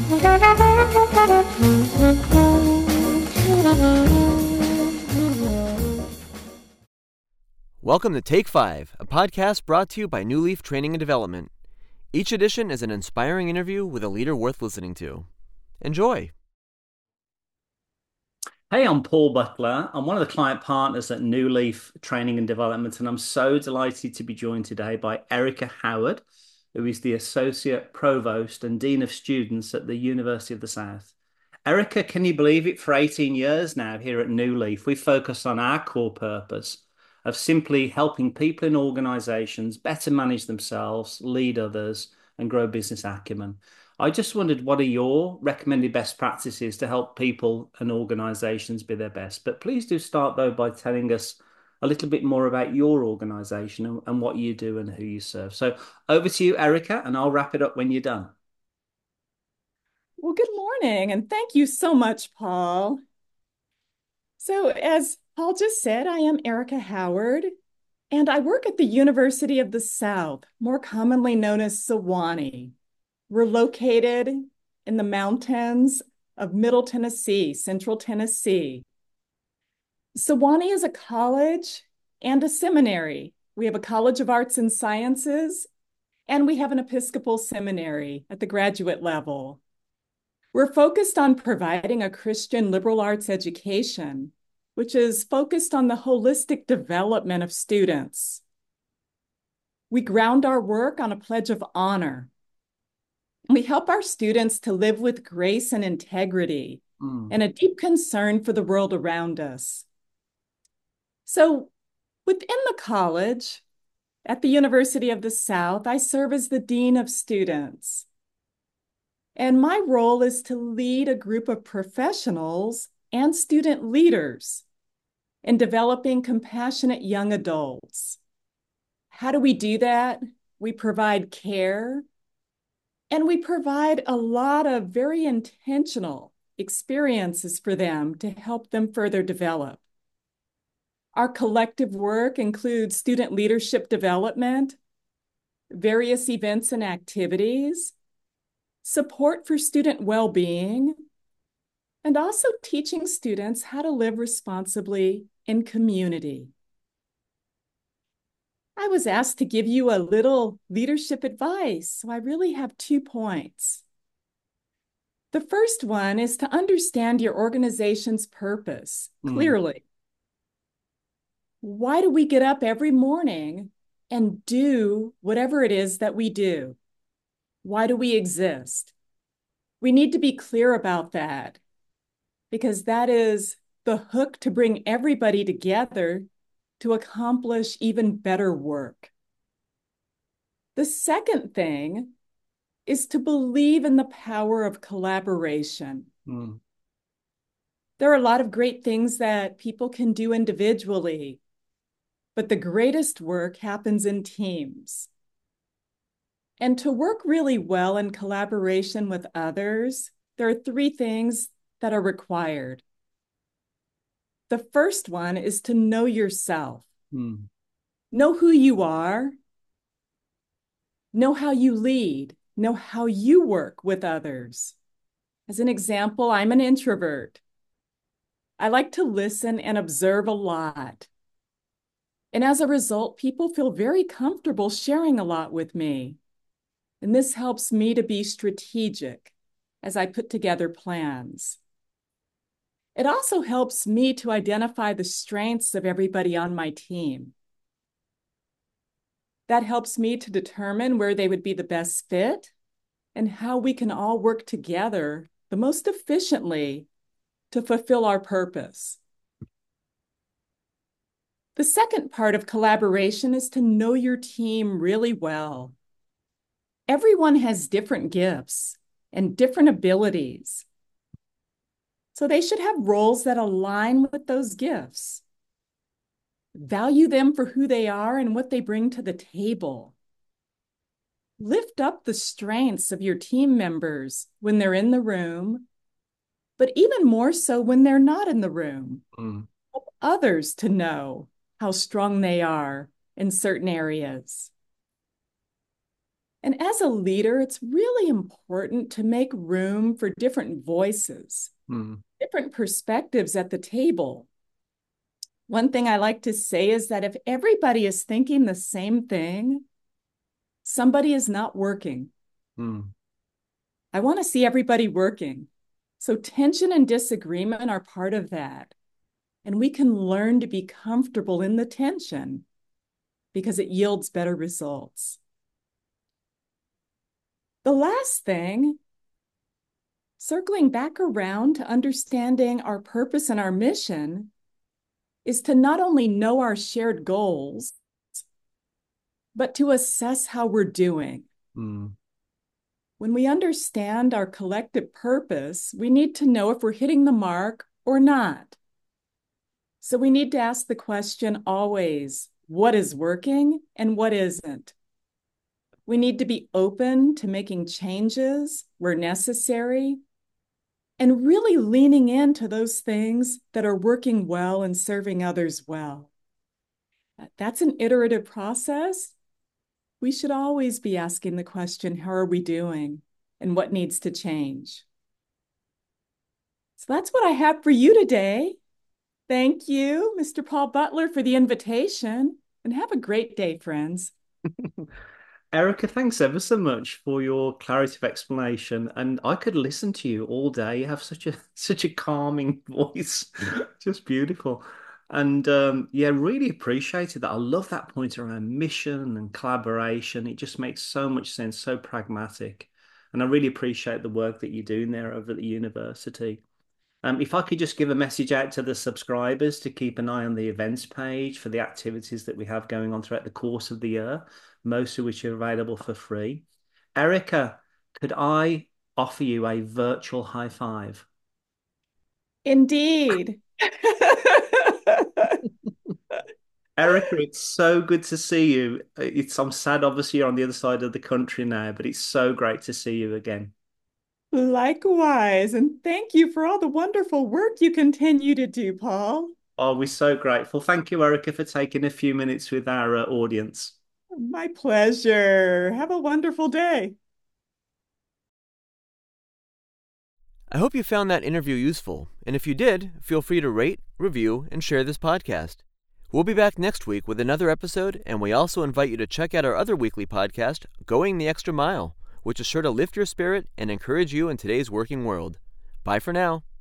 Welcome to Take 5, a podcast brought to you by New Leaf Training and Development. Each edition is an inspiring interview with a leader worth listening to. Enjoy! Hey, I'm Paul Butler. I'm one of the client partners at New Leaf Training and Development, and I'm so delighted to be joined today by Erica Howard, who is the Associate Provost and Dean of Students at the University of the South. Erica, can you believe it? For 18 years now here at New Leaf, we focus on our core purpose of simply helping people in organizations better manage themselves, lead others, and grow business acumen. I just wondered, what are your recommended best practices to help people and organizations be their best? But please do start, though, by telling us a little bit more about your organization and what you do and who you serve. So over to you, Erica, and I'll wrap it up when you're done. Well, good morning, and thank you so much, Paul. So as Paul just said, I am Erica Howard, and I work at the University of the South, more commonly known as Sewanee. We're located in the mountains of Middle Tennessee, Central Tennessee. Sewanee is a college and a seminary. We have a College of Arts and Sciences, and we have an Episcopal seminary at the graduate level. We're focused on providing a Christian liberal arts education, which is focused on the holistic development of students. We ground our work on a pledge of honor. We help our students to live with grace and integrity and a deep concern for the world around us. So within the college, at the University of the South, I serve as the Dean of Students. And my role is to lead a group of professionals and student leaders in developing compassionate young adults. How do we do that? We provide care, and we provide a lot of very intentional experiences for them to help them further develop. Our collective work includes student leadership development, various events and activities, support for student well-being, and also teaching students how to live responsibly in community. I was asked to give you a little leadership advice, so I really have 2 points. The first one is to understand your organization's purpose clearly. Why do we get up every morning and do whatever it is that we do? Why do we exist? We need to be clear about that, because that is the hook to bring everybody together to accomplish even better work. The second thing is to believe in the power of collaboration. There are a lot of great things that people can do individually, but the greatest work happens in teams. And to work really well in collaboration with others, there are 3 things that are required. The first one is to know yourself. Know who you are. Know how you lead. Know how you work with others. As an example, I'm an introvert. I like to listen and observe a lot. And as a result, people feel very comfortable sharing a lot with me. And this helps me to be strategic as I put together plans. It also helps me to identify the strengths of everybody on my team. That helps me to determine where they would be the best fit and how we can all work together the most efficiently to fulfill our purpose. The second part of collaboration is to know your team really well. Everyone has different gifts and different abilities. So they should have roles that align with those gifts. Value them for who they are and what they bring to the table. Lift up the strengths of your team members when they're in the room, but even more so when they're not in the room. Help others to know how strong they are in certain areas. And as a leader, it's really important to make room for different voices, different perspectives at the table. One thing I like to say is that if everybody is thinking the same thing, somebody is not working. I want to see everybody working. So tension and disagreement are part of that. And we can learn to be comfortable in the tension because it yields better results. The last thing, circling back around to understanding our purpose and our mission, is to not only know our shared goals, but to assess how we're doing. When we understand our collective purpose, we need to know if we're hitting the mark or not. So we need to ask the question always, what is working and what isn't? We need to be open to making changes where necessary and really leaning into those things that are working well and serving others well. That's an iterative process. We should always be asking the question, how are we doing and what needs to change? So that's what I have for you today. Thank you, Mr. Paul Butler, for the invitation, and have a great day, friends. Erica, thanks ever so much for your clarity of explanation. And I could listen to you all day. You have such a calming voice, just beautiful. And yeah, really appreciated that. I love that point around mission and collaboration. It just makes so much sense, so pragmatic. And I really appreciate the work that you're doing there over at the university. If I could just give a message out to the subscribers to keep an eye on the events page for the activities that we have going on throughout the course of the year, most of which are available for free. Erica, could I offer you a virtual high five? Indeed. Erica, it's so good to see you. I'm sad, obviously, you're on the other side of the country now, but it's so great to see you again. Likewise, and thank you for all the wonderful work you continue to do, Paul. Oh, we're so grateful. Thank you, Erica, for taking a few minutes with our audience. My pleasure. Have a wonderful day. I hope you found that interview useful, and if you did, feel free to rate, review, and share this podcast. We'll be back next week with another episode, and we also invite you to check out our other weekly podcast, Going the Extra Mile, which is sure to lift your spirit and encourage you in today's working world. Bye for now.